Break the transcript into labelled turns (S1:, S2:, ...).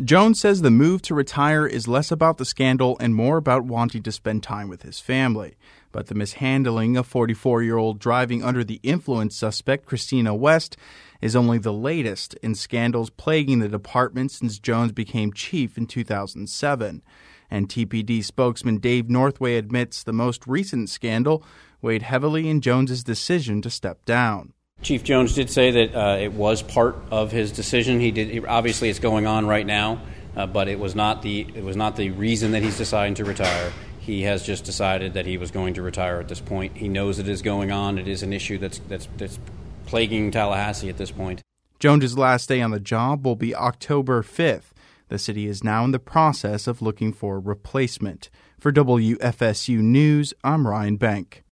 S1: Jones says the move to retire is less about the scandal and more about wanting to spend time with his family. But the mishandling of 44-year-old driving under the influence suspect Christina West is only the latest in scandals plaguing the department since Jones became chief in 2007. And TPD spokesman Dave Northway admits the most recent scandal weighed heavily in Jones's decision to step down.
S2: Chief Jones did say that it was part of his decision. Obviously, it's going on right now, but it was not the reason that he's deciding to retire. He has just decided that he was going to retire at this point. He knows it is going on. It is an issue that's plaguing Tallahassee at this point.
S1: Jones's last day on the job will be October 5th. The city is now in the process of looking for a replacement. For WFSU News, I'm Ryan Bank.